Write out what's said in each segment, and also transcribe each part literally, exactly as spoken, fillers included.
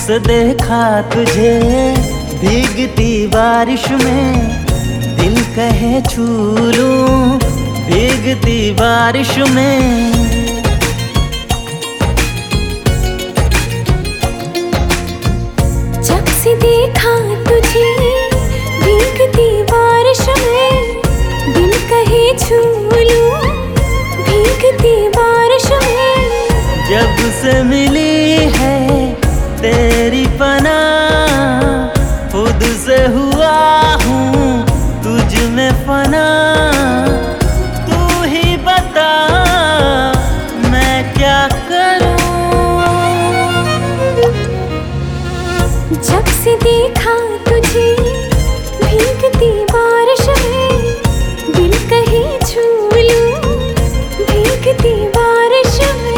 से देखा तुझे भीगती बारिश में, दिल कहे छू लूं भीगती बारिश में। जब से देखा तुझे भीगती बारिश में, दिल कहे छू लूं भीगती बारिश में। जब से मिली है तेरी पनाह, खुद से हुआ हूँ तुझ में फना। तू ही बता मैं क्या करूँ। जब से देखा तुझे भीगती बारिश में, दिल कहे छू लूं भीगती बारिश में।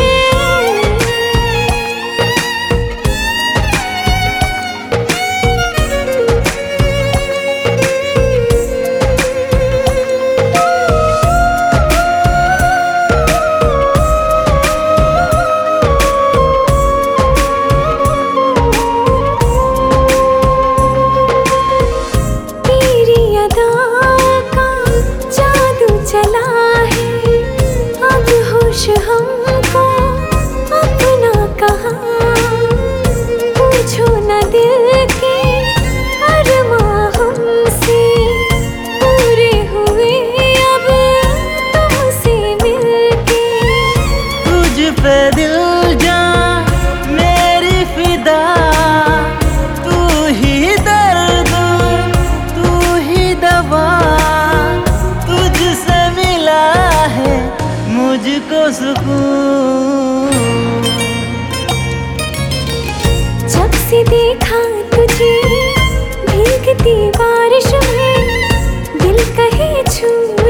हमको अपना कहा पूछो न दिल के अरमां हमसे पूरे हुए अब तुमसे मिलके। तुझ पे दिल जान मेरी फिदा, तू ही दर्द तू ही दवा। तुझसे मिला है मुझको सुकून। जब से देखा तुझे भीगती बारिश में, दिल कहे छू